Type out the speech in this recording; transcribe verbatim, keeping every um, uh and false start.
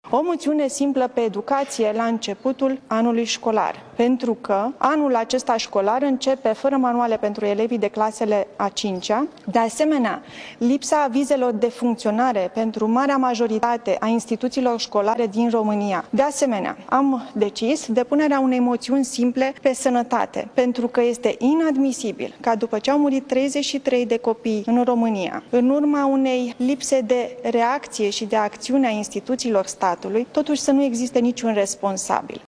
O moțiune simplă pe educație la începutul anului școlar, pentru că anul acesta școlar începe fără manuale pentru elevii de clasele a cincea. De asemenea, lipsa avizelor de funcționare pentru marea majoritate a instituțiilor școlare din România. De asemenea, am decis depunerea unei moțiuni simple pe sănătate, pentru că este inadmisibil ca după ce au murit treizeci și trei de copii în România, în urma unei lipse de reacție și de acțiune a instituțiilor statului, totuși să nu existe niciun responsabil.